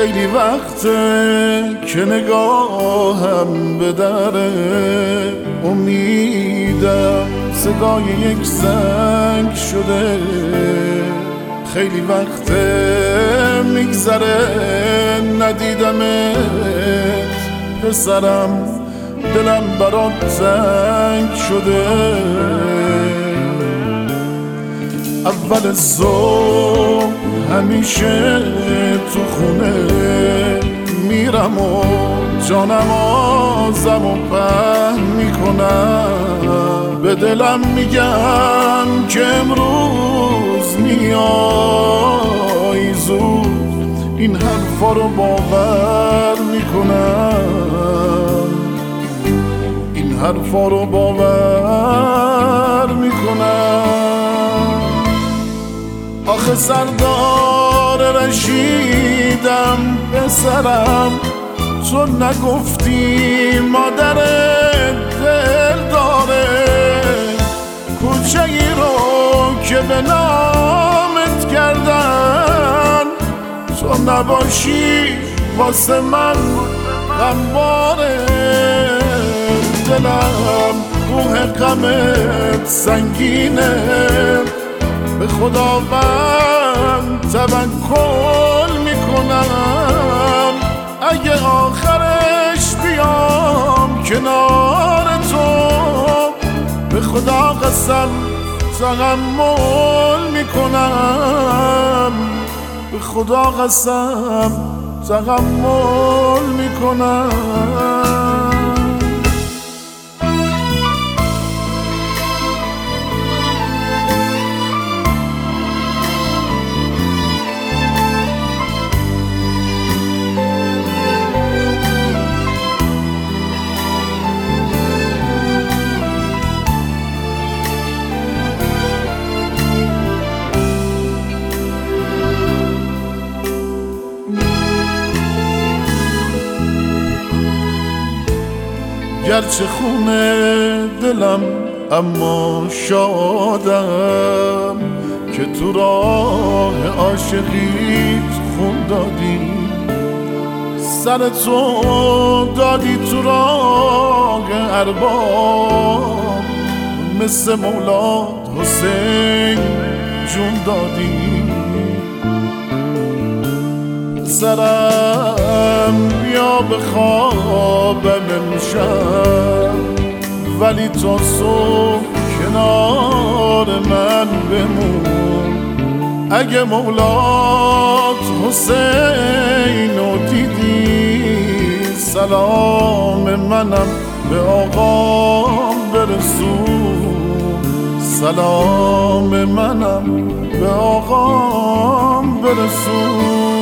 خیلی وقته که نگاهم به در امیدم صدای یک زنگ شده. خیلی وقته میگذره ندیدمت پسرم، دلم برات زنگ شده. اول صبح همیشه تو خونه میرم و جانم آزم و پهن میکنم. به دلم میگم که امروز میای زود، این حرفا رو باور میکنم، این حرفا رو باور میکنم. آخه سردار رشیدم پسرم، تو نگفتی مادر دل داره. کوچه ای رو که به نامت کردن، تو نباشی واسه من غمباره. دلم کوه غمت سنگینه، به خداوند توکل میکنم. اگه آخرش بیام کنار تو، به خدا قسم تحمل میکنم، به خدا قسم تحمل میکنم. گرچه خونه دلم اما شادم که تو راه عاشقیت خون دادی. سر تو دادی تو راه ارباب، مثل مولاد حسین جون دادی. سرم بیا به خوابم امشب، ولی تا صبح کنار من بمون. اگه مولات حسین رو دیدی، سلام منم به آقام برسون، سلام منم به آقام برسون.